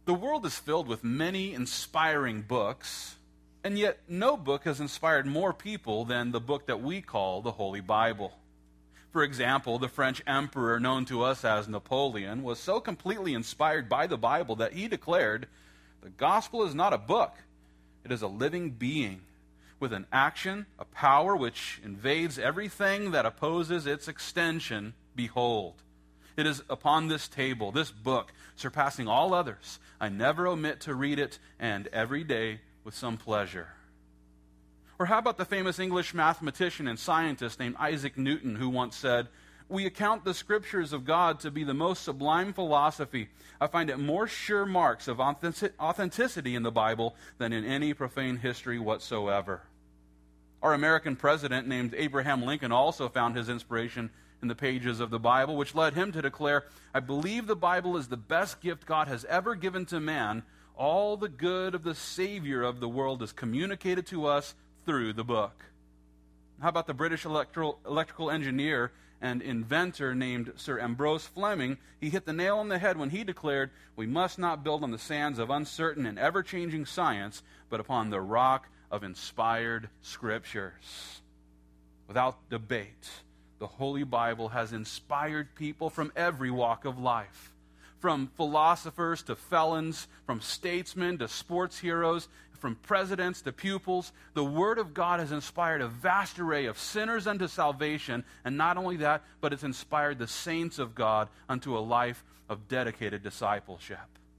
The world is filled with many inspiring books, and yet no book has inspired more people than the book that we call the Holy Bible. For example, the French emperor known to us as Napoleon was so completely inspired by the Bible that he declared, "The gospel is not a book, it is a living being, with an action, a power which invades everything that opposes its extension. Behold, it is upon this table, this book, surpassing all others. I never omit to read it, and every day with some pleasure." Or how about the famous English mathematician and scientist named Isaac Newton, who once said, "We account the scriptures of God to be the most sublime philosophy. I find it more sure marks of authenticity in the Bible than in any profane history whatsoever." Our American president named Abraham Lincoln also found his inspiration in the pages of the Bible, which led him to declare, "I believe the Bible is the best gift God has ever given to man. All the good of the Savior of the world is communicated to us through the book." How about the British electrical engineer and inventor named Sir Ambrose Fleming? He hit the nail on the head when he declared, "We must not build on the sands of uncertain and ever-changing science, but upon the rock of inspired scriptures." Without debate, the Holy Bible has inspired people from every walk of life. From philosophers to felons, from statesmen to sports heroes, from presidents to pupils, the Word of God has inspired a vast array of sinners unto salvation, and not only that, but it's inspired the saints of God unto a life of dedicated discipleship.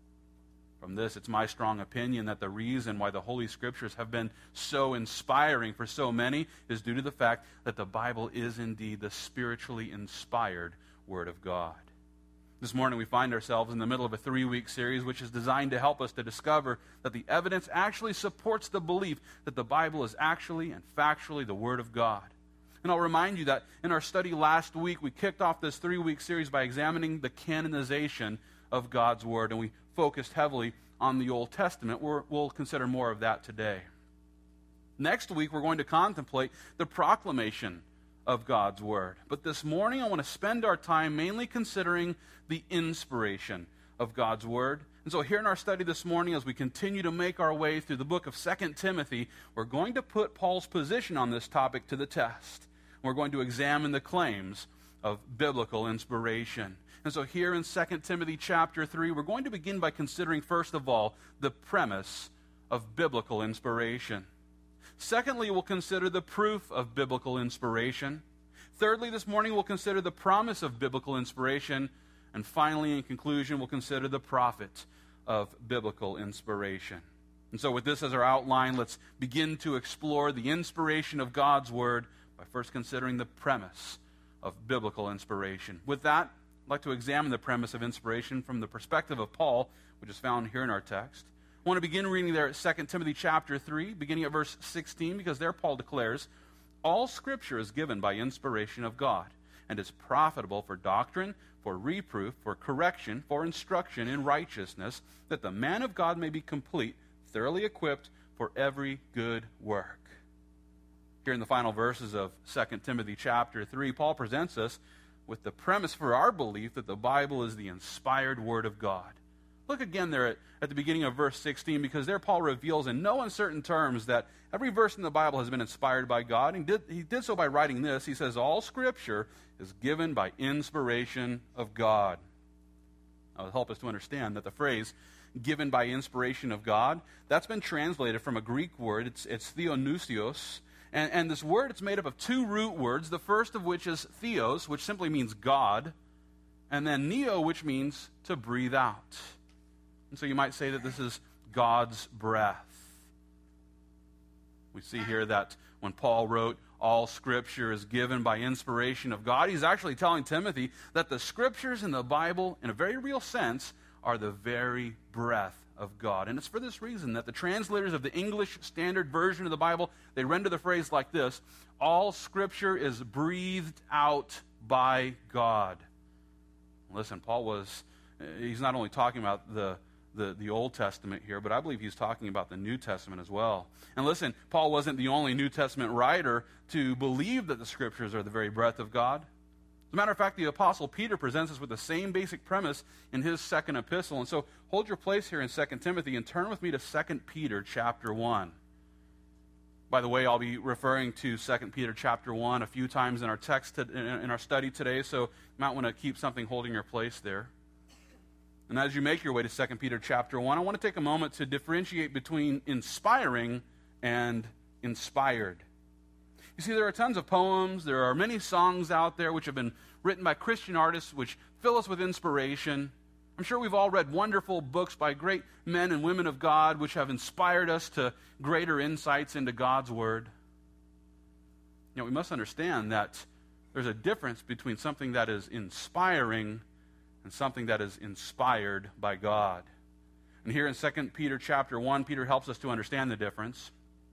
From this, it's my strong opinion that the reason why the Holy Scriptures have been so inspiring for so many is due to the fact that the Bible is indeed the spiritually inspired Word of God. This morning we find ourselves in the middle of a 3-week series which is designed to help us to discover that the evidence actually supports the belief that the Bible is actually and factually the Word of God. And I'll remind you that in our study last week, we kicked off this 3-week series by examining the canonization of God's Word, and we focused heavily on the Old Testament. We'll consider more of that today. Next week, we're going to contemplate the proclamation of God's Word. But this morning, I want to spend our time mainly considering the inspiration of God's Word. And so here in our study this morning, as we continue to make our way through the book of 2 Timothy, we're going to put Paul's position on this topic to the test. We're going to examine the claims of biblical inspiration. And so here in 2 Timothy chapter 3, we're going to begin by considering, first of all, the premise of biblical inspiration. Secondly, we'll consider the proof of biblical inspiration. Thirdly, this morning, we'll consider the promise of biblical inspiration. And finally, in conclusion, we'll consider the profit of biblical inspiration. And so with this as our outline, let's begin to explore the inspiration of God's Word by first considering the premise of biblical inspiration. With that, I'd like to examine the premise of inspiration from the perspective of Paul, which is found here in our text. I want to begin reading there at 2 Timothy chapter 3, beginning at verse 16, because there Paul declares, "All Scripture is given by inspiration of God, and is profitable for doctrine, for reproof, for correction, for instruction in righteousness, that the man of God may be complete, thoroughly equipped for every good work." Here in the final verses of 2 Timothy chapter 3, Paul presents us with the premise for our belief that the Bible is the inspired Word of God. Look again there at the beginning of verse 16, because there Paul reveals in no uncertain terms that every verse in the Bible has been inspired by God. And he did so by writing this. He says, "All Scripture is given by inspiration of God." That will help us to understand that the phrase, "given by inspiration of God," that's been translated from a Greek word. It's theonousios. And this word, it's made up of two root words, the first of which is theos, which simply means God, and then neo, which means to breathe out. And so you might say that this is God's breath. We see here that when Paul wrote, "All Scripture is given by inspiration of God," he's actually telling Timothy that the Scriptures in the Bible, in a very real sense, are the very breath of God. And it's for this reason that the translators of the English Standard Version of the Bible, they render the phrase like this: "All Scripture is breathed out by God." Listen, he's not only talking about the Old Testament here, but I believe he's talking about the New Testament as well. And listen, Paul wasn't the only New Testament writer to believe that the Scriptures are the very breath of God. As a matter of fact, the Apostle Peter presents us with the same basic premise in his second epistle. And so hold your place here in 2 Timothy and turn with me to 2 Peter chapter 1. By the way, I'll be referring to 2 Peter chapter 1 a few times in our text, in our study today, so you might want to keep something holding your place there. And as you make your way to 2 Peter chapter 1, I want to take a moment to differentiate between inspiring and inspired. You see, there are tons of poems, there are many songs out there which have been written by Christian artists which fill us with inspiration. I'm sure we've all read wonderful books by great men and women of God which have inspired us to greater insights into God's Word. You know, we must understand that there's a difference between something that is inspiring and something that is inspired by God. And here in 2 Peter chapter 1, Peter helps us to understand the difference.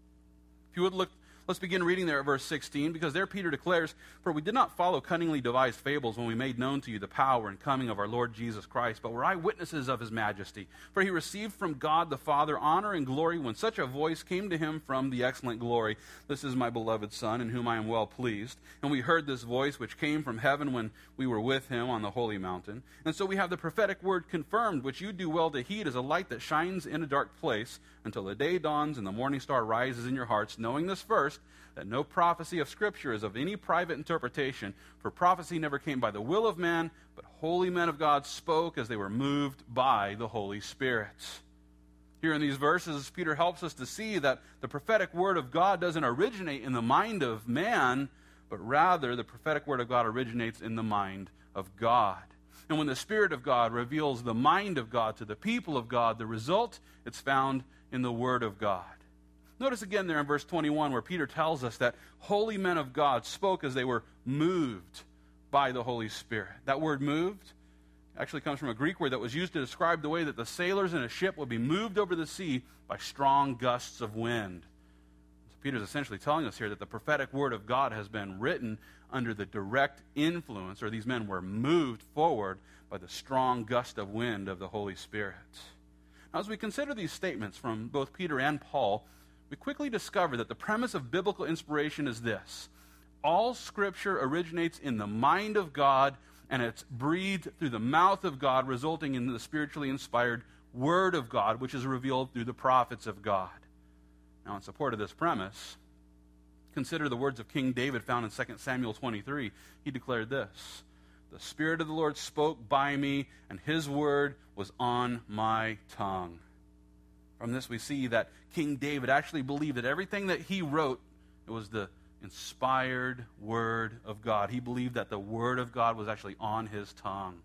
If you would look, let's begin reading there at verse 16, because there Peter declares, "For we did not follow cunningly devised fables when we made known to you the power and coming of our Lord Jesus Christ, but were eyewitnesses of his majesty. For he received from God the Father honor and glory when such a voice came to him from the excellent glory, 'This is my beloved Son, in whom I am well pleased.' And we heard this voice which came from heaven when we were with him on the holy mountain. And so we have the prophetic word confirmed, which you do well to heed as a light that shines in a dark place, until the day dawns and the morning star rises in your hearts, knowing this first, that no prophecy of Scripture is of any private interpretation, for prophecy never came by the will of man, but holy men of God spoke as they were moved by the Holy Spirit." Here in these verses, Peter helps us to see that the prophetic word of God doesn't originate in the mind of man, but rather the prophetic word of God originates in the mind of God. And when the Spirit of God reveals the mind of God to the people of God, the result, it's found in the Word of God. Notice again there in verse 21 where Peter tells us that holy men of God spoke as they were moved by the Holy Spirit. That word moved actually comes from a Greek word that was used to describe the way that the sailors in a ship would be moved over the sea by strong gusts of wind. So Peter's essentially telling us here that the prophetic word of God has been written under the direct influence, or these men were moved forward by the strong gust of wind of the Holy Spirit. Now, as we consider these statements from both Peter and Paul, we quickly discover that the premise of biblical inspiration is this: all Scripture originates in the mind of God, and it's breathed through the mouth of God, resulting in the spiritually inspired Word of God, which is revealed through the prophets of God. Now, in support of this premise, consider the words of King David found in 2 Samuel 23. He declared this: "The Spirit of the Lord spoke by me, and his word was on my tongue." From this we see that King David actually believed that everything that he wrote, it was the inspired word of God. He believed that the word of God was actually on his tongue.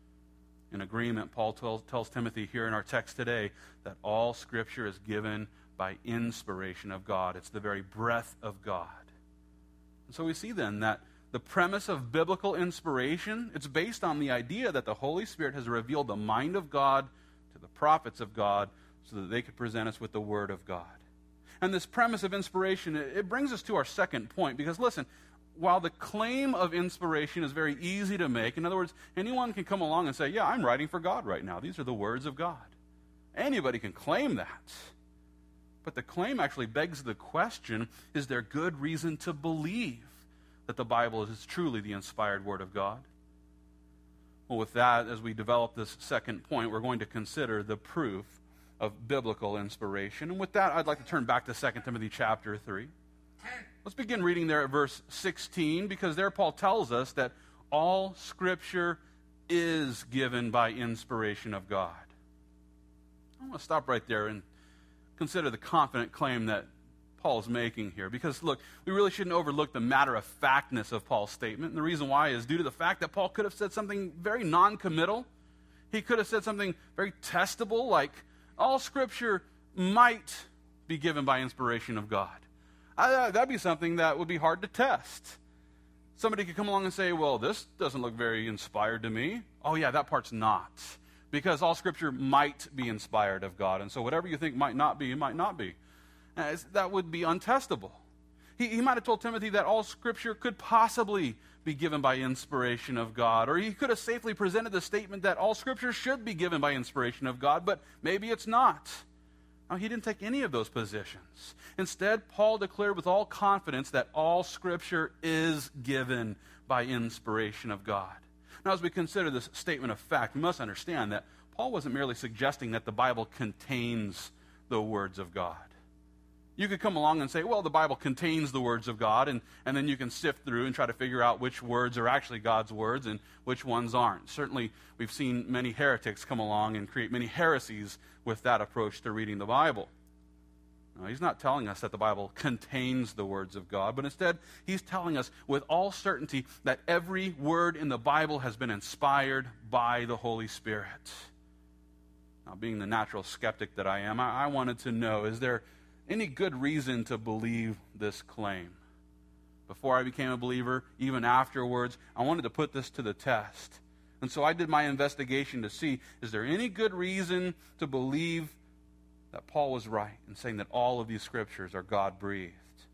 In agreement, Paul tells Timothy here in our text today that all Scripture is given by inspiration of God. It's the very breath of God. And so we see then that the premise of biblical inspiration, it's based on the idea that the Holy Spirit has revealed the mind of God to the prophets of God so that they could present us with the Word of God. And this premise of inspiration, it brings us to our second point, because listen, while the claim of inspiration is very easy to make, in other words, anyone can come along and say, yeah, I'm writing for God right now. These are the words of God. Anybody can claim that. But the claim actually begs the question, is there good reason to believe that the Bible is truly the inspired Word of God? Well, with that, as we develop this second point, we're going to consider the proof of biblical inspiration. And with that, I'd like to turn back to 2 Timothy chapter 3. Let's begin reading there at verse 16, because there Paul tells us that all Scripture is given by inspiration of God. I want to stop right there and consider the confident claim that Paul's making here. Because, look, we really shouldn't overlook the matter-of-factness of Paul's statement. And the reason why is due to the fact that Paul could have said something very non-committal. He could have said something very testable, like, all Scripture might be given by inspiration of God. That'd be something that would be hard to test. Somebody could come along and say, well, this doesn't look very inspired to me. Oh, yeah, that part's not. Because all Scripture might be inspired of God. And so whatever you think might not be, it might not be. That would be untestable. He might have told Timothy that all Scripture could possibly be given by inspiration of God. Or he could have safely presented the statement that all Scripture should be given by inspiration of God, but maybe it's not. No, he didn't take any of those positions. Instead, Paul declared with all confidence that all Scripture is given by inspiration of God. Now, as we consider this statement of fact, we must understand that Paul wasn't merely suggesting that the Bible contains the words of God. You could come along and say, well, the Bible contains the words of God, and then you can sift through and try to figure out which words are actually God's words and which ones aren't. Certainly, we've seen many heretics come along and create many heresies with that approach to reading the Bible. No, he's not telling us that the Bible contains the words of God, but instead, he's telling us with all certainty that every word in the Bible has been inspired by the Holy Spirit. Now, being the natural skeptic that I am, I wanted to know, is there any good reason to believe this claim? Before I became a believer, even afterwards, I wanted to put this to the test. And so I did my investigation to see, is there any good reason to believe that Paul was right in saying that all of these Scriptures are God-breathed?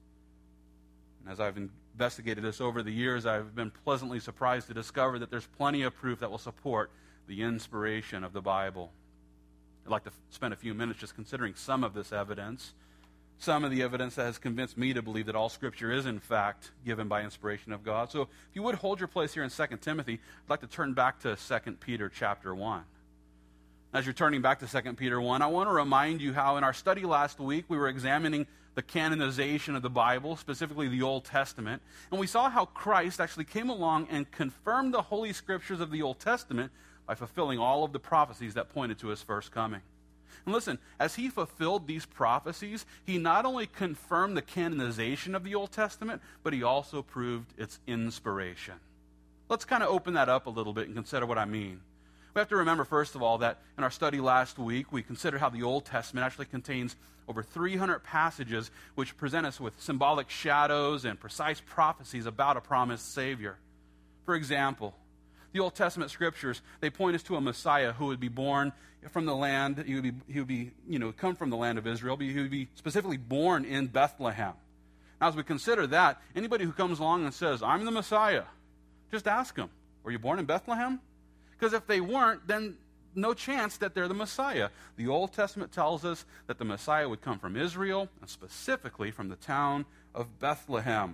And as I've investigated this over the years, I've been pleasantly surprised to discover that there's plenty of proof that will support the inspiration of the Bible. I'd like to spend a few minutes just considering some of this evidence. Some of the evidence that has convinced me to believe that all Scripture is, in fact, given by inspiration of God. So if you would hold your place here in 2 Timothy, I'd like to turn back to 2 Peter chapter 1. As you're turning back to 2 Peter 1, I want to remind you how in our study last week we were examining the canonization of the Bible, specifically the Old Testament, and we saw how Christ actually came along and confirmed the Holy Scriptures of the Old Testament by fulfilling all of the prophecies that pointed to his first coming. And listen, as he fulfilled these prophecies, he not only confirmed the canonization of the Old Testament, but he also proved its inspiration. Let's kind of open that up a little bit and consider what I mean. We have to remember, first of all, that in our study last week, we considered how the Old Testament actually contains over 300 passages which present us with symbolic shadows and precise prophecies about a promised Savior. For example, the Old Testament Scriptures, they point us to a Messiah who would be born from the land, he would be come from the land of Israel, but he would be specifically born in Bethlehem. Now, as we consider that, anybody who comes along and says, I'm the Messiah, just ask them, were you born in Bethlehem? Because if they weren't, then no chance that they're the Messiah. The Old Testament tells us that the Messiah would come from Israel, and specifically from the town of Bethlehem.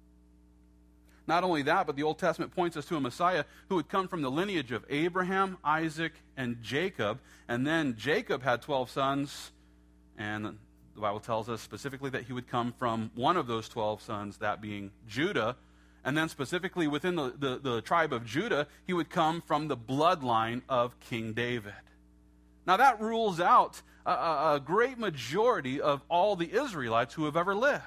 Not only that, but the Old Testament points us to a Messiah who would come from the lineage of Abraham, Isaac, and Jacob. And then Jacob had 12 sons, and the Bible tells us specifically that he would come from one of those 12 sons, that being Judah. And then specifically within the tribe of Judah, he would come from the bloodline of King David. Now that rules out a great majority of all the Israelites who have ever lived.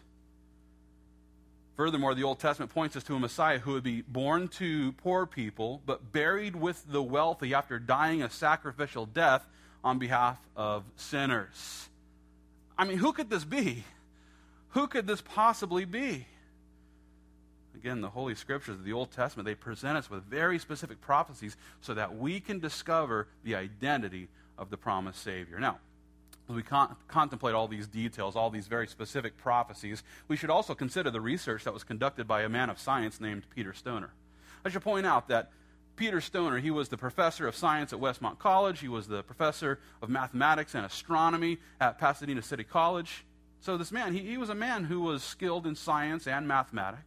Furthermore, the Old Testament points us to a Messiah who would be born to poor people, but buried with the wealthy after dying a sacrificial death on behalf of sinners. I mean, who could this be? Who could this possibly be? Again, the Holy Scriptures of the Old Testament, they present us with very specific prophecies so that we can discover the identity of the promised Savior. Now, as we contemplate all these details, all these very specific prophecies, we should also consider the research that was conducted by a man of science named Peter Stoner. I should point out that Peter Stoner, he was the professor of science at Westmont College. He was the professor of mathematics and astronomy at Pasadena City College. So this man, he was a man who was skilled in science and mathematics.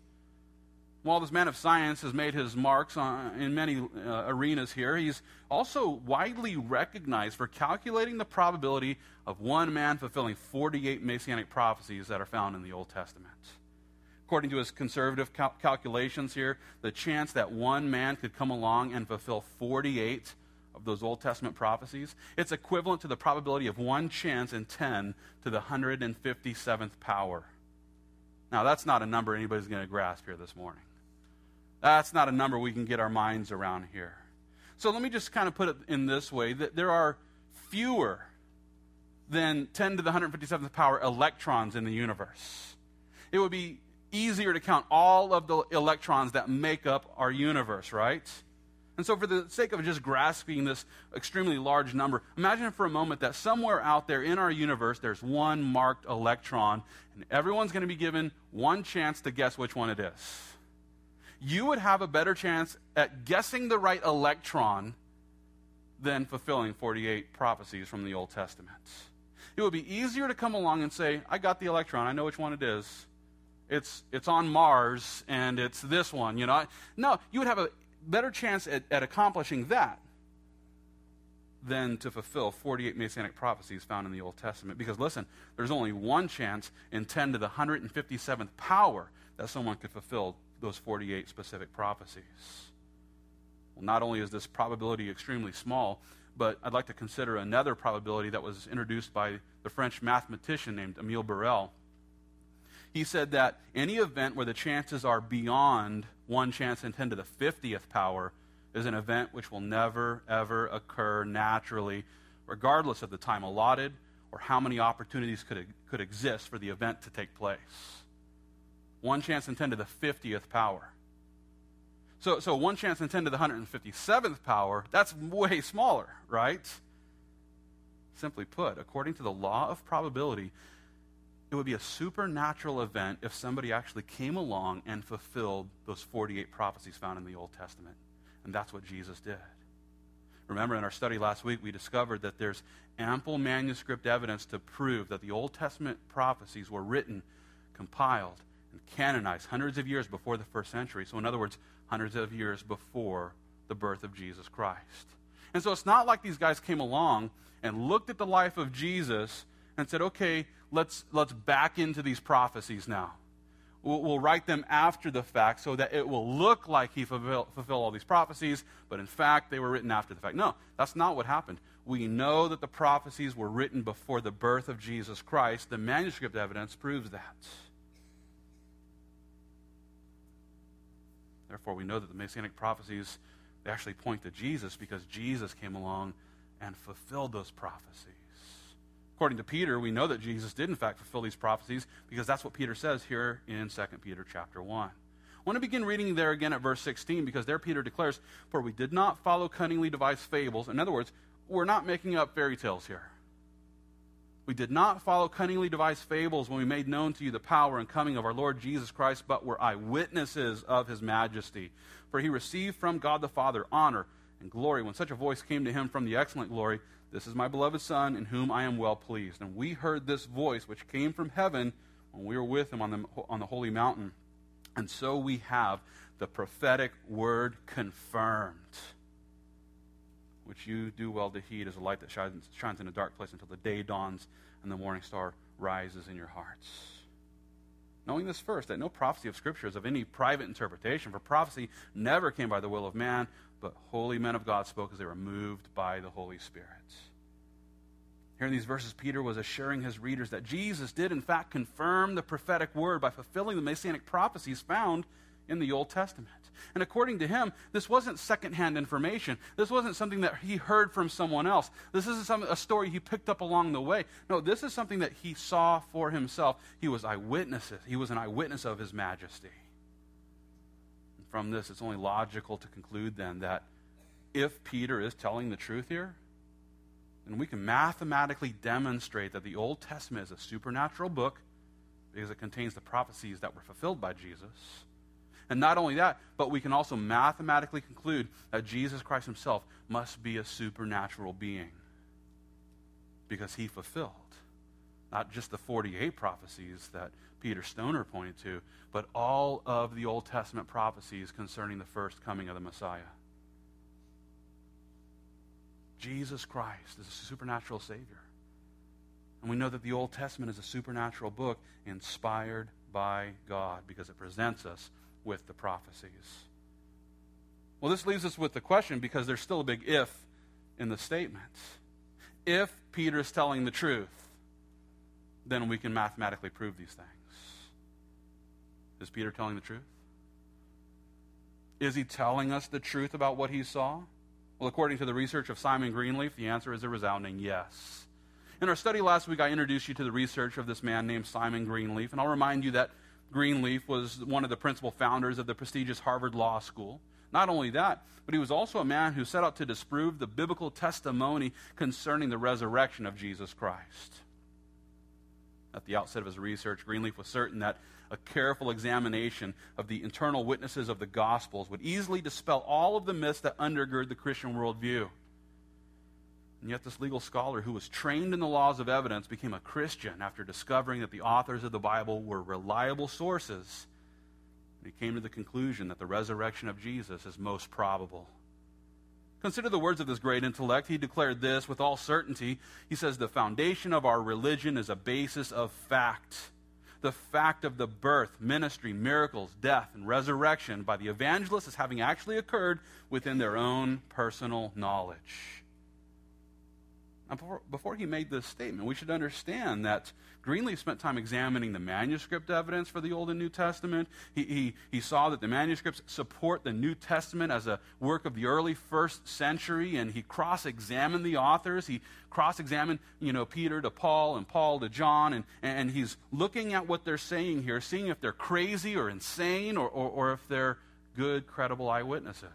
While this man of science has made his marks in many arenas here, he's also widely recognized for calculating the probability of one man fulfilling 48 messianic prophecies that are found in the Old Testament. According to his conservative calculations here, the chance that one man could come along and fulfill 48 of those Old Testament prophecies, it's equivalent to the probability of one chance in 10 to the 157th power. Now, that's not a number anybody's going to grasp here this morning. That's not a number we can get our minds around here. So let me just kind of put it in this way, that there are fewer than 10 to the 157th power electrons in the universe. It would be easier to count all of the electrons that make up our universe, right? And so for the sake of just grasping this extremely large number, imagine for a moment that somewhere out there in our universe there's one marked electron, and everyone's going to be given one chance to guess which one it is. You would have a better chance at guessing the right electron than fulfilling 48 prophecies from the Old Testament. It would be easier to come along and say, I got the electron, I know which one it is. It's on Mars, and it's this one, you know. No, you would have a better chance at accomplishing that than to fulfill 48 Messianic prophecies found in the Old Testament. Because listen, there's only one chance in 10 to the 157th power that someone could fulfill those 48 specific prophecies. Well, not only is this probability extremely small, but I'd like to consider another probability that was introduced by the French mathematician named Emile Borel. He said that any event where the chances are beyond one chance in 10 to the 50th power is an event which will never, ever occur naturally, regardless of the time allotted or how many opportunities could exist for the event to take place. One chance in 10 to the 50th power. So one chance in 10 to the 157th power, that's way smaller, right? Simply put, according to the law of probability, it would be a supernatural event if somebody actually came along and fulfilled those 48 prophecies found in the Old Testament. And that's what Jesus did. Remember, in our study last week, we discovered that there's ample manuscript evidence to prove that the Old Testament prophecies were written, compiled, and canonized hundreds of years before the first century. So in other words, hundreds of years before the birth of Jesus Christ. And so it's not like these guys came along and looked at the life of Jesus and said, okay, let's back into these prophecies now. We'll write them after the fact so that it will look like he fulfilled all these prophecies, but in fact, they were written after the fact. No, that's not what happened. We know that the prophecies were written before the birth of Jesus Christ. The manuscript evidence proves that. Therefore, we know that the Messianic prophecies, they actually point to Jesus because Jesus came along and fulfilled those prophecies. According to Peter, we know that Jesus did, in fact, fulfill these prophecies because that's what Peter says here in 2 Peter chapter 1. I want to begin reading there again at verse 16 because there Peter declares, "For we did not follow cunningly devised fables." In other words, we're not making up fairy tales here. "We did not follow cunningly devised fables when we made known to you the power and coming of our Lord Jesus Christ, but were eyewitnesses of his majesty. For he received from God the Father honor and glory when such a voice came to him from the excellent glory, 'This is my beloved Son, in whom I am well pleased.' And we heard this voice which came from heaven when we were with him on the holy mountain. And so we have the prophetic word confirmed, which you do well to heed as a light that shines in a dark place until the day dawns and the morning star rises in your hearts." Knowing this first, that no prophecy of Scripture is of any private interpretation, for prophecy never came by the will of man, but holy men of God spoke as they were moved by the Holy Spirit. Here in these verses, Peter was assuring his readers that Jesus did in fact confirm the prophetic word by fulfilling the Messianic prophecies found in the Old Testament. And according to him, this wasn't secondhand information. This wasn't something that he heard from someone else. This isn't a story he picked up along the way. No, this is something that he saw for himself. He was eyewitnesses. He was an eyewitness of his majesty. And from this, it's only logical to conclude then that if Peter is telling the truth here, then we can mathematically demonstrate that the Old Testament is a supernatural book because it contains the prophecies that were fulfilled by Jesus. And not only that, but we can also mathematically conclude that Jesus Christ himself must be a supernatural being because he fulfilled not just the 48 prophecies that Peter Stoner pointed to, but all of the Old Testament prophecies concerning the first coming of the Messiah. Jesus Christ is a supernatural Savior. And we know that the Old Testament is a supernatural book inspired by God because it presents us with the prophecies. Well, this leaves us with the question because there's still a big if in the statement. If Peter is telling the truth, then we can mathematically prove these things. Is Peter telling the truth? Is he telling us the truth about what he saw? Well, according to the research of Simon Greenleaf, the answer is a resounding yes. In our study last week, I introduced you to the research of this man named Simon Greenleaf, and I'll remind you that Greenleaf was one of the principal founders of the prestigious Harvard Law School. Not only that, but he was also a man who set out to disprove the biblical testimony concerning the resurrection of Jesus Christ. At the outset of his research, Greenleaf was certain that a careful examination of the internal witnesses of the Gospels would easily dispel all of the myths that undergird the Christian worldview. And yet this legal scholar who was trained in the laws of evidence became a Christian after discovering that the authors of the Bible were reliable sources. And he came to the conclusion that the resurrection of Jesus is most probable. Consider the words of this great intellect. He declared this with all certainty. He says, "The foundation of our religion is a basis of fact. The fact of the birth, ministry, miracles, death, and resurrection by the evangelists as having actually occurred within their own personal knowledge." Now, before he made this statement, we should understand that Greenleaf spent time examining the manuscript evidence for the Old and New Testament. He saw that the manuscripts support the New Testament as a work of the early first century, and he cross-examined the authors. He cross-examined, Peter to Paul and Paul to John, and he's looking at what they're saying here, seeing if they're crazy or insane or if they're good, credible eyewitnesses.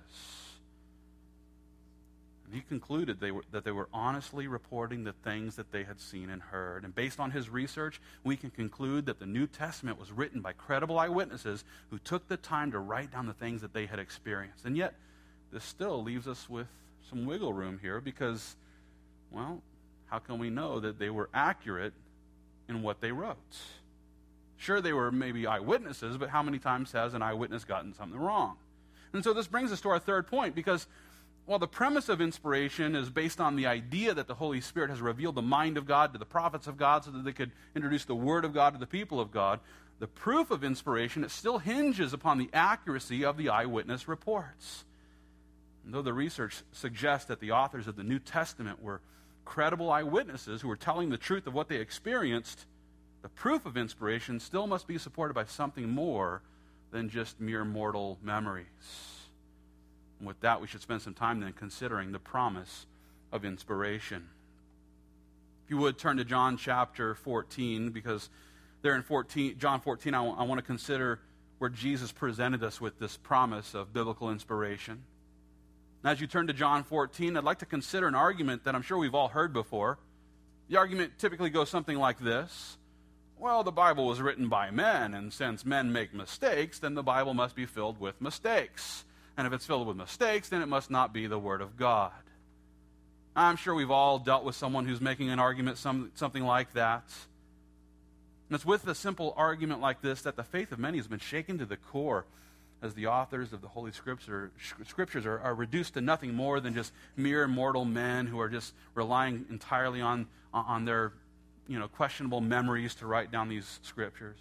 He concluded that they were honestly reporting the things that they had seen and heard. And based on his research, we can conclude that the New Testament was written by credible eyewitnesses who took the time to write down the things that they had experienced. And yet, this still leaves us with some wiggle room here because, well, how can we know that they were accurate in what they wrote? Sure, they were maybe eyewitnesses, but how many times has an eyewitness gotten something wrong? And so this brings us to our third point, because while the premise of inspiration is based on the idea that the Holy Spirit has revealed the mind of God to the prophets of God so that they could introduce the Word of God to the people of God, the proof of inspiration, it still hinges upon the accuracy of the eyewitness reports. And though the research suggests that the authors of the New Testament were credible eyewitnesses who were telling the truth of what they experienced, the proof of inspiration still must be supported by something more than just mere mortal memories. And with that, we should spend some time then considering the promise of inspiration. If you would, turn to John chapter 14, because there in John 14, I want to consider where Jesus presented us with this promise of biblical inspiration. And as you turn to John 14, I'd like to consider an argument that I'm sure we've all heard before. The argument typically goes something like this. Well, the Bible was written by men, and since men make mistakes, then the Bible must be filled with mistakes. And if it's filled with mistakes, then it must not be the Word of God. I'm sure we've all dealt with someone who's making an argument, something like that. And it's with a simple argument like this that the faith of many has been shaken to the core, as the authors of the Holy Scriptures are reduced to nothing more than just mere mortal men who are just relying entirely on their questionable memories to write down these Scriptures.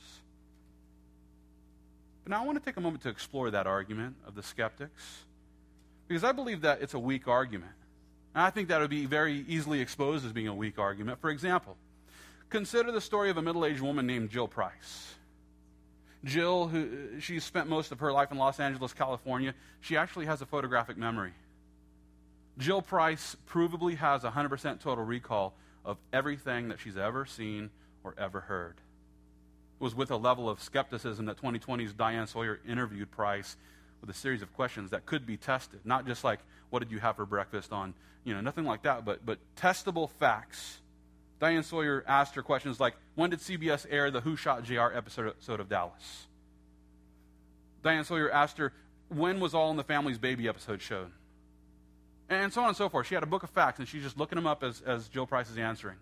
But now I want to take a moment to explore that argument of the skeptics, because I believe that it's a weak argument. And I think that would be very easily exposed as being a weak argument. For example, consider the story of a middle-aged woman named Jill Price. Jill, she spent most of her life in Los Angeles, California. She actually has a photographic memory. Jill Price provably has 100% total recall of everything that she's ever seen or ever heard. It was with a level of skepticism that 2020's Diane Sawyer interviewed Price with a series of questions that could be tested. Not just like, what did you have for breakfast on, nothing like that, but testable facts. Diane Sawyer asked her questions like, when did CBS air the Who Shot JR episode of Dallas? Diane Sawyer asked her, when was All in the Family's Baby episode shown? And so on and so forth. She had a book of facts, and she's just looking them up as Jill Price is answering.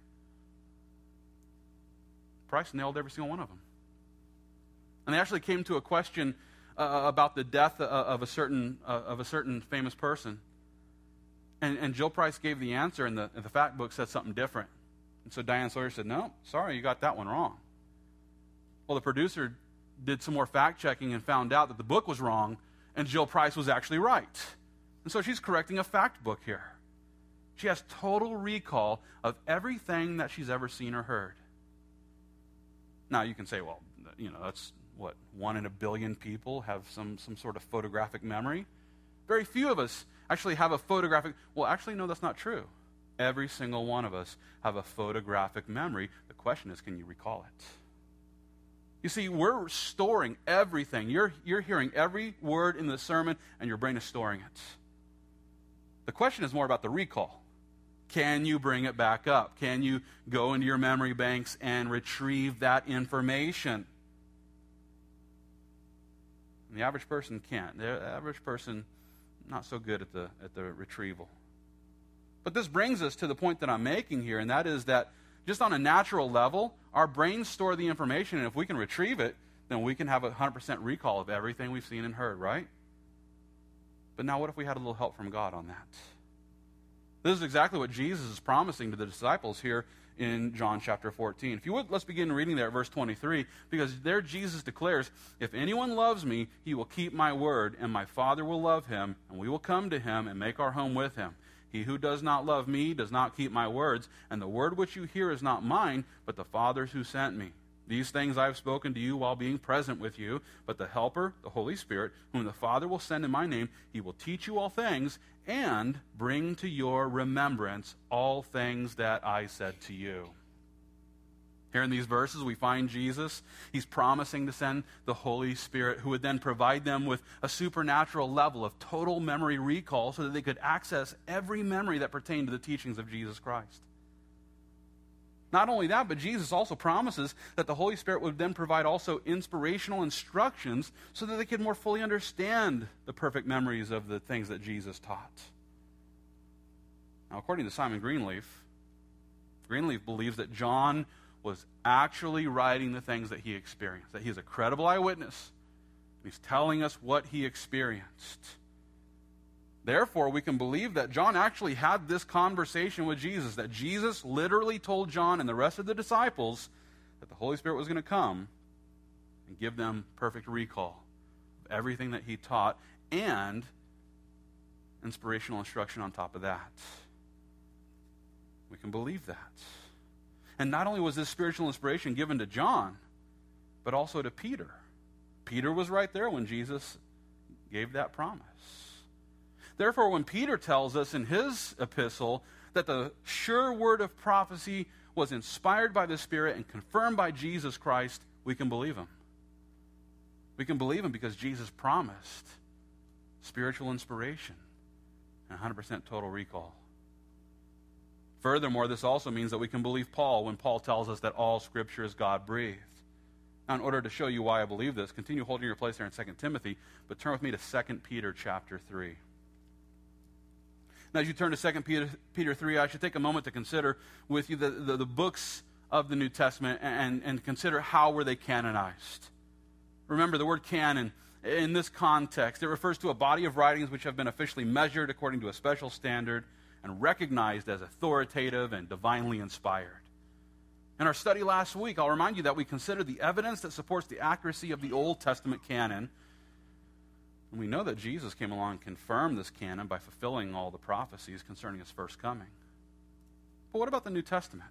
Price nailed every single one of them. And they actually came to a question about the death of a certain famous person. And Jill Price gave the answer, and the fact book said something different. And so Diane Sawyer said, no, sorry, you got that one wrong. Well, the producer did some more fact-checking and found out that the book was wrong, and Jill Price was actually right. And so she's correcting a fact book here. She has total recall of everything that she's ever seen or heard. Now, you can say, well, that's what, 1 in a billion people have some sort of photographic memory? Very few of us actually have a photographic... Well, actually, no, that's not true. Every single one of us have a photographic memory. The question is, can you recall it? You see, we're storing everything. You're hearing every word in the sermon, and your brain is storing it. The question is more about the recall. Can you bring it back up? Can you go into your memory banks and retrieve that information? And the average person can't. The average person, not so good at the retrieval. But this brings us to the point that I'm making here, and that is that just on a natural level, our brains store the information, and if we can retrieve it, then we can have a 100% recall of everything we've seen and heard, right? But now what if we had a little help from God on that? This is exactly what Jesus is promising to the disciples here in John chapter 14. If you would, let's begin reading there at verse 23, because there Jesus declares, "If anyone loves me, he will keep my word, and my Father will love him, and we will come to him and make our home with him. He who does not love me does not keep my words, and the word which you hear is not mine, but the Father's who sent me. These things I have spoken to you while being present with you, but the Helper, the Holy Spirit, whom the Father will send in my name, he will teach you all things and bring to your remembrance all things that I said to you." Here in these verses, we find Jesus. He's promising to send the Holy Spirit, who would then provide them with a supernatural level of total memory recall so that they could access every memory that pertained to the teachings of Jesus Christ. Not only that, but Jesus also promises that the Holy Spirit would then provide also inspirational instructions so that they could more fully understand the perfect memories of the things that Jesus taught. Now, according to Simon Greenleaf believes that John was actually writing the things that he experienced, that he is a credible eyewitness. He's telling us what he experienced. Therefore, we can believe that John actually had this conversation with Jesus, that Jesus literally told John and the rest of the disciples that the Holy Spirit was going to come and give them perfect recall of everything that he taught and inspirational instruction on top of that. We can believe that. And not only was this spiritual inspiration given to John, but also to Peter. Peter was right there when Jesus gave that promise. Therefore, when Peter tells us in his epistle that the sure word of prophecy was inspired by the Spirit and confirmed by Jesus Christ, we can believe him. We can believe him because Jesus promised spiritual inspiration and 100% total recall. Furthermore, this also means that we can believe Paul when Paul tells us that all Scripture is God-breathed. Now, in order to show you why I believe this, continue holding your place there in 2 Timothy, but turn with me to 2 Peter chapter 3. Now, as you turn to 2 Peter 3, I should take a moment to consider with you the books of the New Testament and consider how were they canonized. Remember, the word canon, in this context, it refers to a body of writings which have been officially measured according to a special standard and recognized as authoritative and divinely inspired. In our study last week, I'll remind you that we considered the evidence that supports the accuracy of the Old Testament canon. And we know that Jesus came along and confirmed this canon by fulfilling all the prophecies concerning his first coming. But what about the New Testament?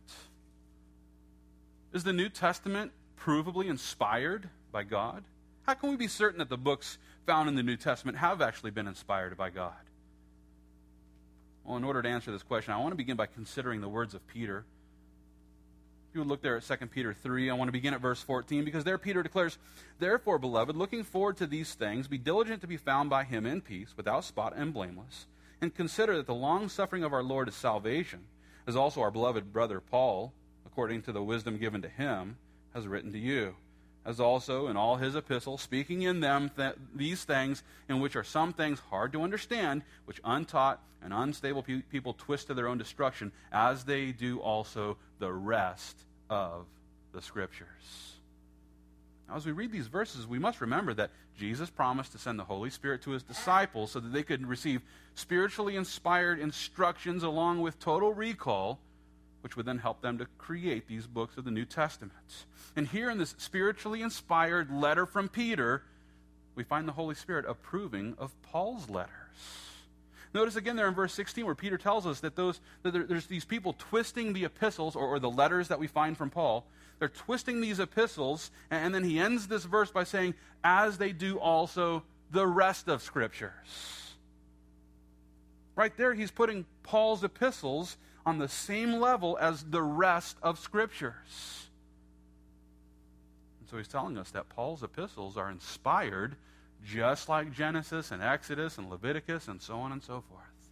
Is the New Testament provably inspired by God? How can we be certain that the books found in the New Testament have actually been inspired by God? Well, in order to answer this question, I want to begin by considering the words of Peter. If you would look there at 2 Peter 3, I want to begin at verse 14, because there Peter declares, "Therefore, beloved, looking forward to these things, be diligent to be found by him in peace, without spot and blameless, and consider that the long-suffering of our Lord is salvation, as also our beloved brother Paul, according to the wisdom given to him, has written to you, as also in all his epistles, speaking in them these things, in which are some things hard to understand, which untaught and unstable people twist to their own destruction, as they do also the rest of the Scriptures." Now, as we read these verses, we must remember that Jesus promised to send the Holy Spirit to his disciples so that they could receive spiritually inspired instructions along with total recall, which would then help them to create these books of the New Testament. And here in this spiritually inspired letter from Peter, we find the Holy Spirit approving of Paul's letters. Notice again there in verse 16 where Peter tells us that there's these people twisting the epistles or the letters that we find from Paul. They're twisting these epistles, and then he ends this verse by saying, "as they do also the rest of Scriptures." Right there, he's putting Paul's epistles on the same level as the rest of Scriptures. And so he's telling us that Paul's epistles are inspired just like Genesis and Exodus and Leviticus and so on and so forth.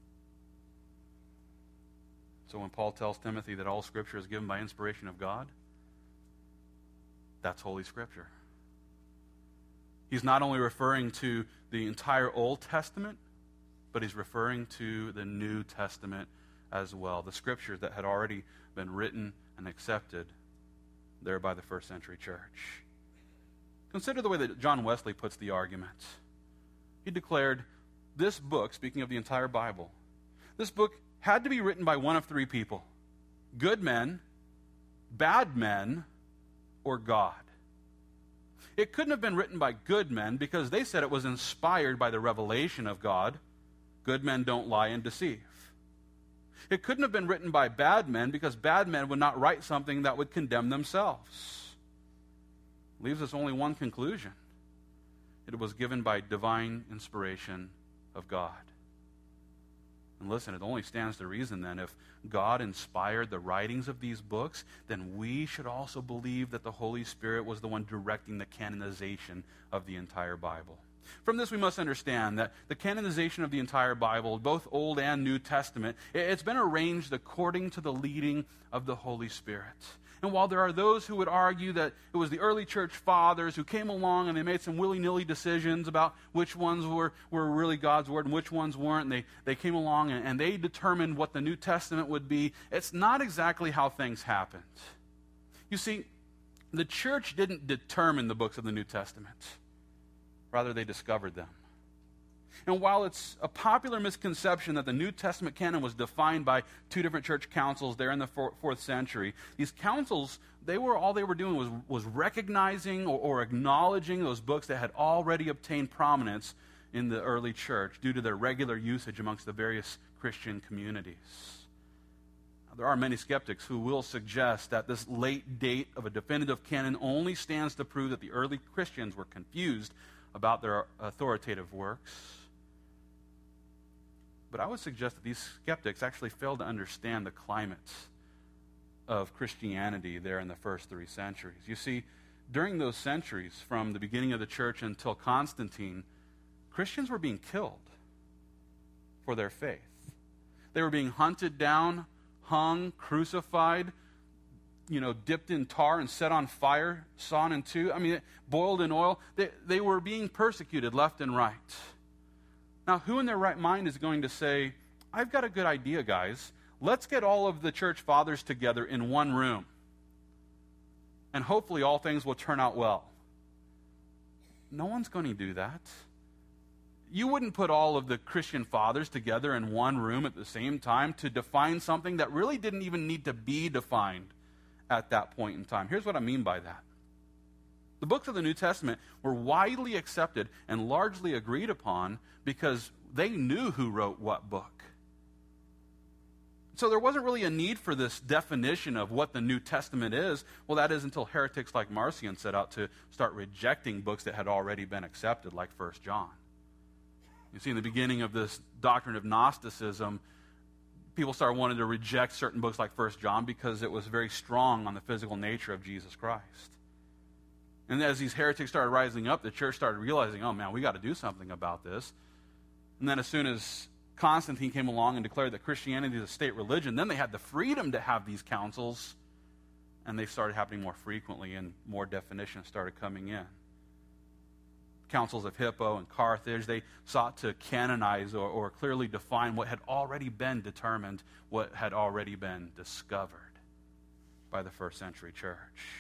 So when Paul tells Timothy that all Scripture is given by inspiration of God, that's Holy Scripture. He's not only referring to the entire Old Testament, but he's referring to the New Testament as well. The scriptures that had already been written and accepted there by the first century church. Consider the way that John Wesley puts the argument. He declared, this book, speaking of the entire Bible, this book had to be written by one of three people: good men, bad men, or God. It couldn't have been written by good men because they said it was inspired by the revelation of God. Good men don't lie and deceive. It couldn't have been written by bad men because bad men would not write something that would condemn themselves. Leaves us only one conclusion. It was given by divine inspiration of God. And listen, it only stands to reason then, if God inspired the writings of these books, then we should also believe that the Holy Spirit was the one directing the canonization of the entire Bible. From this, we must understand that the canonization of the entire Bible, both Old and New Testament, it's been arranged according to the leading of the Holy Spirit. And while there are those who would argue that it was the early church fathers who came along and they made some willy-nilly decisions about which ones were really God's word and which ones weren't, and they came along and they determined what the New Testament would be, it's not exactly how things happened. You see, the church didn't determine the books of the New Testament. Rather, they discovered them. And while it's a popular misconception that the New Testament canon was defined by two different church councils there in the 4th century, these councils, all they were doing was recognizing or acknowledging those books that had already obtained prominence in the early church due to their regular usage amongst the various Christian communities. Now, there are many skeptics who will suggest that this late date of a definitive canon only stands to prove that the early Christians were confused about their authoritative works. But I would suggest that these skeptics actually fail to understand the climate of Christianity there in the first 3 centuries. You see, during those centuries, from the beginning of the church until Constantine, Christians were being killed for their faith. They were being hunted down, hung, crucified, dipped in tar and set on fire, sawn in two. Boiled in oil. They were being persecuted left and right. Now, who in their right mind is going to say, I've got a good idea, guys. Let's get all of the church fathers together in one room, and hopefully all things will turn out well? No one's going to do that. You wouldn't put all of the Christian fathers together in one room at the same time to define something that really didn't even need to be defined at that point in time. Here's what I mean by that. The books of the New Testament were widely accepted and largely agreed upon because they knew who wrote what book. So there wasn't really a need for this definition of what the New Testament is. Well, that is until heretics like Marcion set out to start rejecting books that had already been accepted, like 1 John. You see, in the beginning of this doctrine of Gnosticism, people started wanting to reject certain books like 1 John because it was very strong on the physical nature of Jesus Christ. And as these heretics started rising up, the church started realizing, oh man, we got to do something about this. And then as soon as Constantine came along and declared that Christianity is a state religion, then they had the freedom to have these councils, and they started happening more frequently, and more definitions started coming in. Councils of Hippo and Carthage, they sought to canonize or clearly define what had already been determined, what had already been discovered by the first century church.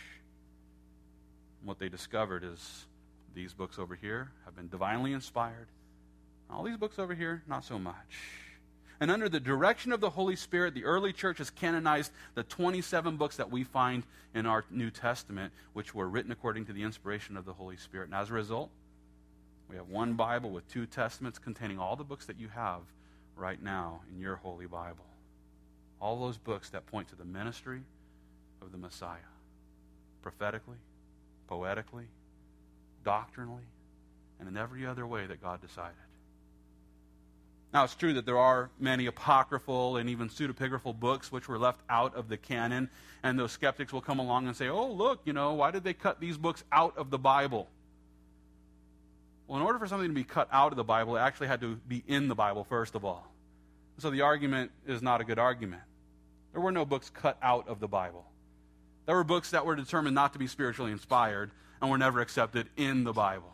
And what they discovered is these books over here have been divinely inspired. All these books over here, not so much. And under the direction of the Holy Spirit, the early church has canonized the 27 books that we find in our New Testament, which were written according to the inspiration of the Holy Spirit. And as a result, we have one Bible with 2 testaments containing all the books that you have right now in your Holy Bible. All those books that point to the ministry of the Messiah, prophetically, poetically, doctrinally, and in every other way that God decided. Now, it's true that there are many apocryphal and even pseudepigraphal books which were left out of the canon, and those skeptics will come along and say, oh, look, why did they cut these books out of the Bible? Well, in order for something to be cut out of the Bible, it actually had to be in the Bible, first of all. So the argument is not a good argument. There were no books cut out of the Bible. There were books that were determined not to be spiritually inspired and were never accepted in the Bible.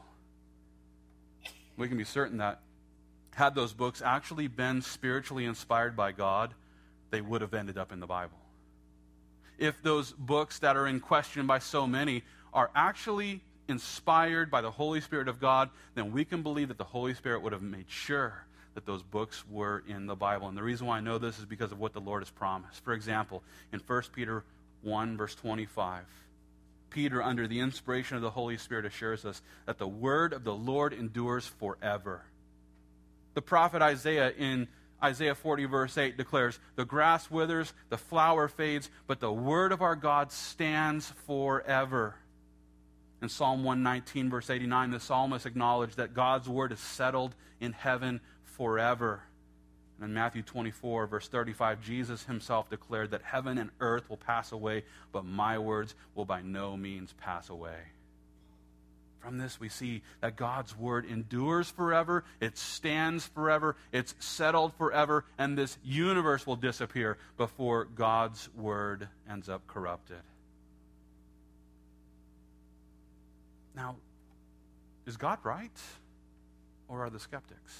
We can be certain that had those books actually been spiritually inspired by God, they would have ended up in the Bible. If those books that are in question by so many are actually inspired by the Holy Spirit of God, then we can believe that the Holy Spirit would have made sure that those books were in the Bible. And the reason why I know this is because of what the Lord has promised. For example, in 1 Peter 1, verse 25, Peter, under the inspiration of the Holy Spirit, assures us that the word of the Lord endures forever. The prophet Isaiah in Isaiah 40, verse 8 declares, "The grass withers, the flower fades, but the word of our God stands forever." In Psalm 119, verse 89, the psalmist acknowledged that God's word is settled in heaven forever. And in Matthew 24, verse 35, Jesus himself declared that heaven and earth will pass away, but my words will by no means pass away. From this we see that God's word endures forever, it stands forever, it's settled forever, and this universe will disappear before God's word ends up corrupted. Now, is God right, or are the skeptics?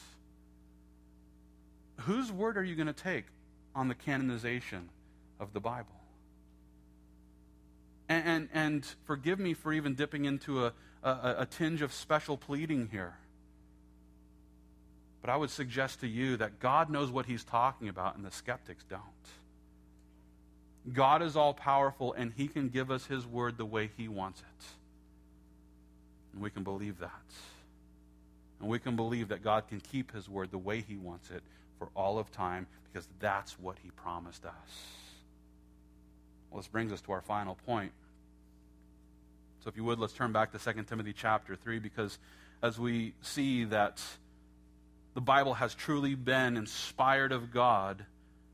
Whose word are you going to take on the canonization of the Bible? And forgive me for even dipping into a tinge of special pleading here. But I would suggest to you that God knows what he's talking about, and the skeptics don't. God is all-powerful, and he can give us his word the way he wants it. And we can believe that. And we can believe that God can keep his word the way he wants it for all of time, because that's what he promised us. Well, this brings us to our final point. So if you would, let's turn back to 2 Timothy chapter 3, because as we see that the Bible has truly been inspired of God,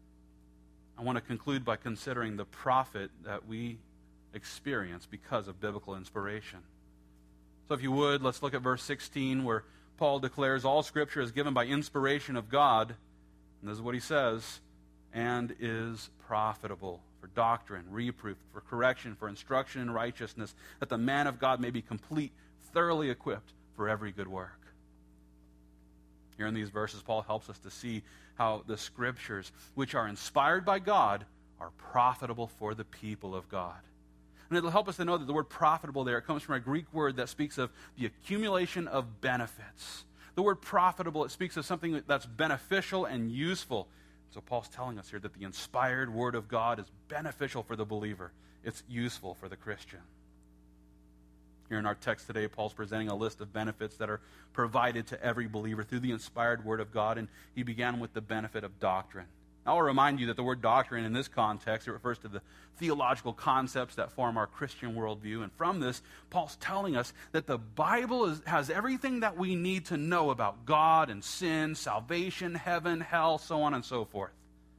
I want to conclude by considering the profit that we experience because of biblical inspiration. So if you would, let's look at verse 16, where Paul declares all Scripture is given by inspiration of God, and this is what he says, and is profitable for doctrine, reproof, for correction, for instruction in righteousness, that the man of God may be complete, thoroughly equipped for every good work. Here in these verses, Paul helps us to see how the Scriptures, which are inspired by God, are profitable for the people of God. And it'll help us to know that the word profitable there, it comes from a Greek word that speaks of the accumulation of benefits. The word profitable, it speaks of something that's beneficial and useful. So Paul's telling us here that the inspired word of God is beneficial for the believer. It's useful for the Christian. Here in our text today, Paul's presenting a list of benefits that are provided to every believer through the inspired word of God, and he began with the benefit of doctrine. I'll remind you that the word doctrine in this context, it refers to the theological concepts that form our Christian worldview. And from this, Paul's telling us that the Bible has everything that we need to know about God and sin, salvation, heaven, hell, so on and so forth.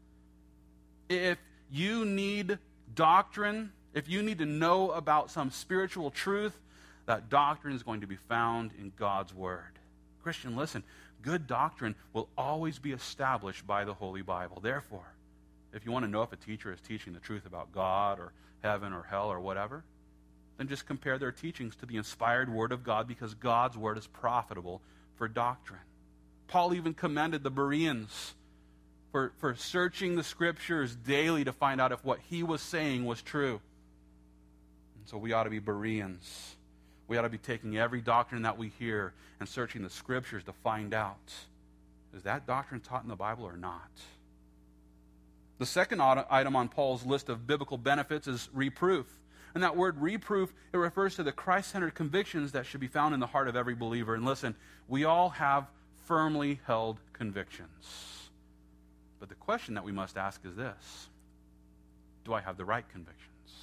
If you need doctrine, if you need to know about some spiritual truth, that doctrine is going to be found in God's Word. Christian, listen. Good doctrine will always be established by the Holy Bible. Therefore, if you want to know if a teacher is teaching the truth about God or heaven or hell or whatever, then just compare their teachings to the inspired Word of God, because God's Word is profitable for doctrine. Paul even commended the Bereans for searching the Scriptures daily to find out if what he was saying was true. And so we ought to be Bereans. We ought to be taking every doctrine that we hear and searching the Scriptures to find out, is that doctrine taught in the Bible or not? The second item on Paul's list of biblical benefits is reproof. And that word reproof, it refers to the Christ-centered convictions that should be found in the heart of every believer. And listen, we all have firmly held convictions. But the question that we must ask is this: do I have the right convictions?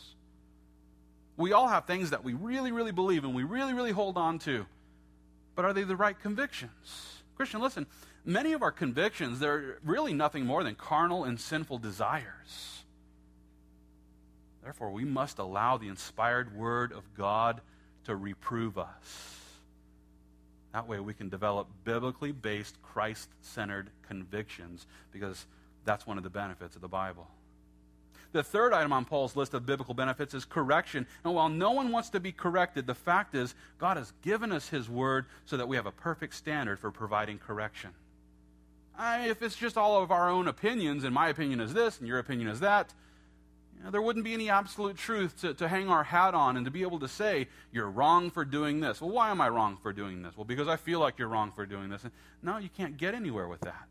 We all have things that we really, really believe and we really, really hold on to. But are they the right convictions? Christian, listen, many of our convictions, they're really nothing more than carnal and sinful desires. Therefore, we must allow the inspired Word of God to reprove us. That way we can develop biblically based, Christ-centered convictions, because that's one of the benefits of the Bible. The third item on Paul's list of biblical benefits is correction. And while no one wants to be corrected, the fact is God has given us his word so that we have a perfect standard for providing correction. If it's just all of our own opinions, and my opinion is this, and your opinion is that, there wouldn't be any absolute truth to hang our hat on and to be able to say, you're wrong for doing this. Well, why am I wrong for doing this? Well, because I feel like you're wrong for doing this. No, you can't get anywhere with that.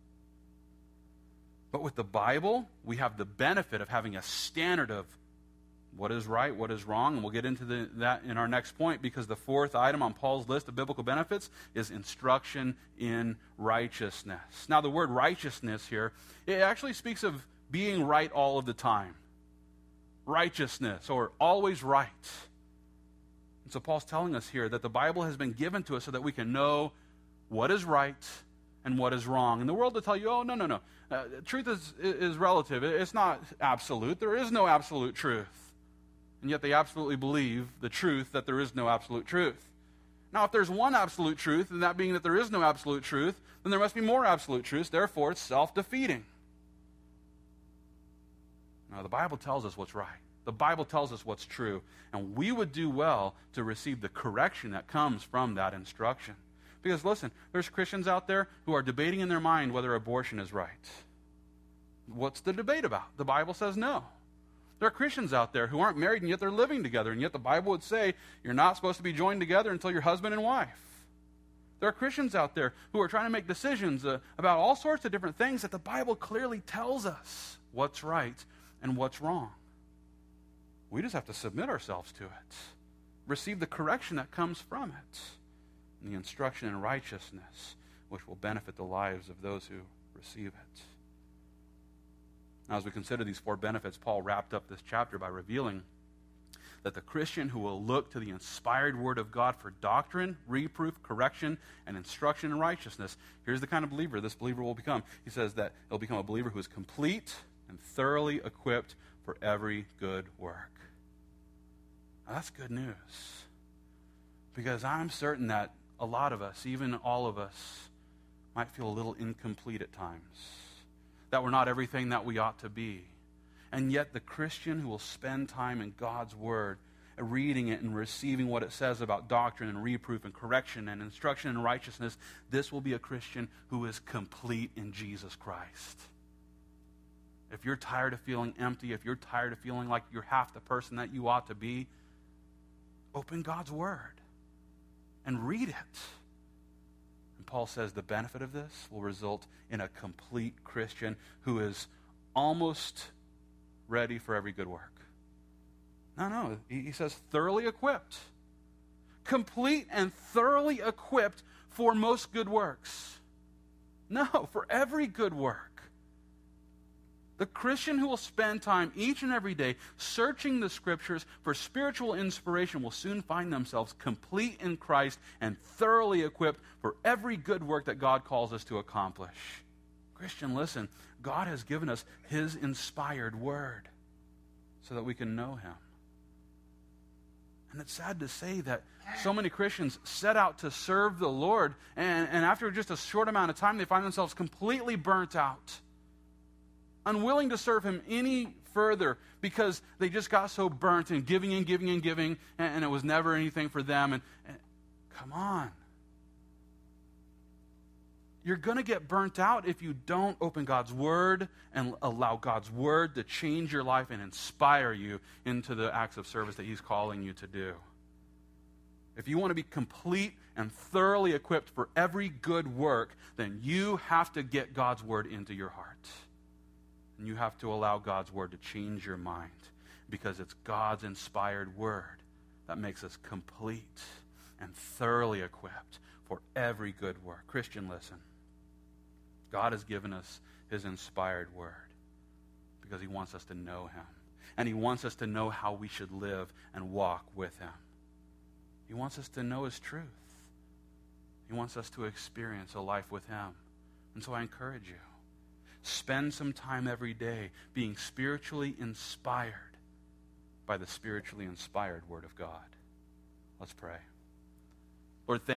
But with the Bible, we have the benefit of having a standard of what is right, what is wrong, and we'll get into that in our next point, because the fourth item on Paul's list of biblical benefits is instruction in righteousness. Now, the word righteousness here, it actually speaks of being right all of the time. Righteousness, or always right. And so Paul's telling us here that the Bible has been given to us so that we can know what is right and what is wrong. And the world will tell you, oh, no. Truth is relative. It's not absolute. There is no absolute truth. And yet they absolutely believe the truth that there is no absolute truth. Now, if there's one absolute truth, and that being that there is no absolute truth, then there must be more absolute truths. Therefore, it's self-defeating. No, the Bible tells us what's right. The Bible tells us what's true. And we would do well to receive the correction that comes from that instruction. Because listen, there's Christians out there who are debating in their mind whether abortion is right. What's the debate about? The Bible says no. There are Christians out there who aren't married and yet they're living together. And yet the Bible would say you're not supposed to be joined together until you're husband and wife. There are Christians out there who are trying to make decisions about all sorts of different things that the Bible clearly tells us what's right and what's wrong. We just have to submit ourselves to it, receive the correction that comes from it, and the instruction in righteousness, which will benefit the lives of those who receive it. Now, as we consider these four benefits, Paul wrapped up this chapter by revealing that the Christian who will look to the inspired Word of God for doctrine, reproof, correction, and instruction in righteousness, here's the kind of believer this believer will become. He says that he'll become a believer who is complete and thoroughly equipped for every good work. Now, that's good news, because I'm certain that a lot of us, even all of us, might feel a little incomplete at times, that we're not everything that we ought to be. And yet the Christian who will spend time in God's Word, reading it and receiving what it says about doctrine and reproof and correction and instruction in righteousness, this will be a Christian who is complete in Jesus Christ. If you're tired of feeling empty, if you're tired of feeling like you're half the person that you ought to be, open God's Word and read it. And Paul says the benefit of this will result in a complete Christian who is almost ready for every good work. No, he says thoroughly equipped. Complete and thoroughly equipped for most good works. No, for every good work. The Christian who will spend time each and every day searching the Scriptures for spiritual inspiration will soon find themselves complete in Christ and thoroughly equipped for every good work that God calls us to accomplish. Christian, listen, God has given us His inspired Word so that we can know Him. And it's sad to say that so many Christians set out to serve the Lord, and after just a short amount of time, they find themselves completely burnt out, unwilling to serve Him any further because they just got so burnt in giving, and it was never anything for them. And come on. You're going to get burnt out if you don't open God's Word and allow God's Word to change your life and inspire you into the acts of service that He's calling you to do. If you want to be complete and thoroughly equipped for every good work, then you have to get God's Word into your heart. And you have to allow God's Word to change your mind, because it's God's inspired Word that makes us complete and thoroughly equipped for every good work. Christian, listen. God has given us His inspired Word because He wants us to know Him. And He wants us to know how we should live and walk with Him. He wants us to know His truth. He wants us to experience a life with Him. And so I encourage you, spend some time every day being spiritually inspired by the spiritually inspired Word of God. Let's pray. Lord, thank